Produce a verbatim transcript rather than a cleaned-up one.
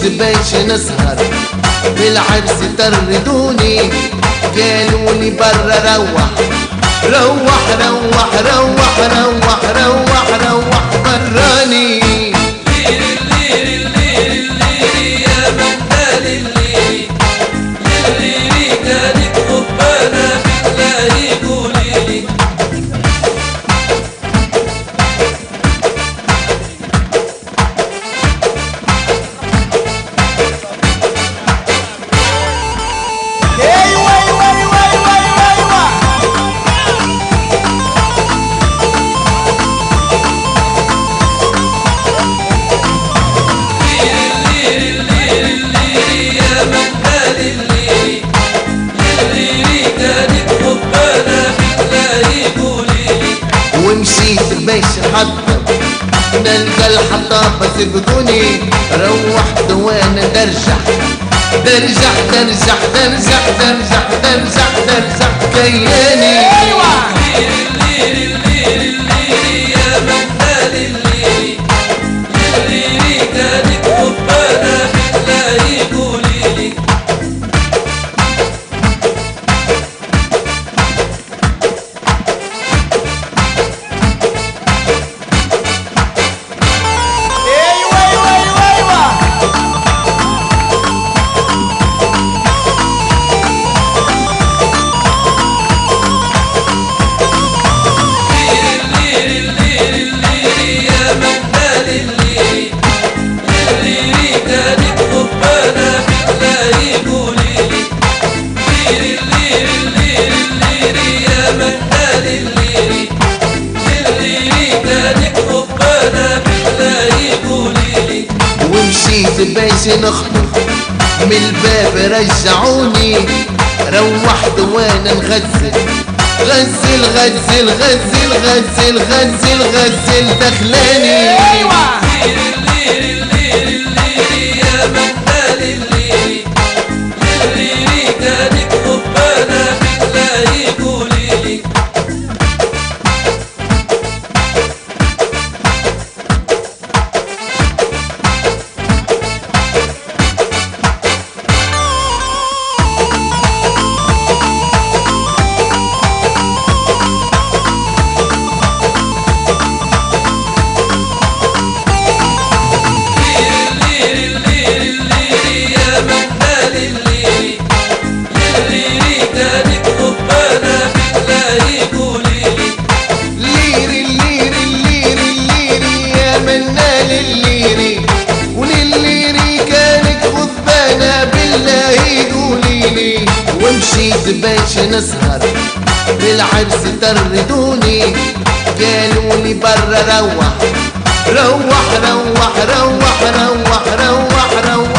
ومشيت باش نسهر بالعرس طردوني قالولي برا روح روح روح روح روح روح روح براني. ليري ليري ليري ليري يا مندال الليري الليري كانت غبانة بالله قوليلي. ومشيت باش نحضر نلقى الحطابة سبقوني روحت وانا درجح درجح درجح درجح درجح درجح درجح كياني. ليري ليري ليري ليري يا مندال الليري الليري كانت غبانة بالله قوليلي. ومشيت باش نخطف من الباب رجعوني روحت وانا نغزل غزل غزل غزل غزل غزل غزل دخلاني. ليري ليري ليري ليري يا مندال الليري الليري كانت غبانة بالله قوليلي. ومشيت باش نسهر بالعرس طردوني قالولي برا روح روح روح روح روح روح روح